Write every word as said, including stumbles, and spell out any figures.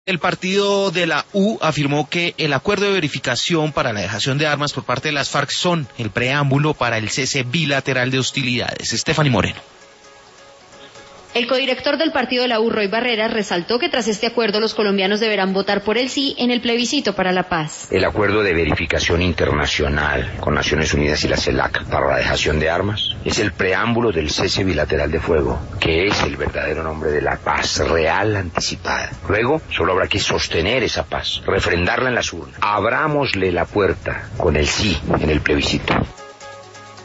El partido de la U afirmó que el acuerdo de verificación para la dejación de armas por parte de las FARC son el preámbulo para el cese bilateral de hostilidades. Stephanie Moreno. El codirector del partido de la U, Roy Barreras, resaltó que tras este acuerdo los colombianos deberán votar por el sí en el plebiscito para la paz. El acuerdo de verificación internacional con Naciones Unidas y la CELAC para la dejación de armas es el preámbulo del cese bilateral de fuego, que es el verdadero nombre de la paz real anticipada. Luego, solo habrá que sostener esa paz, refrendarla en las urnas. Abrámosle la puerta con el sí en el plebiscito.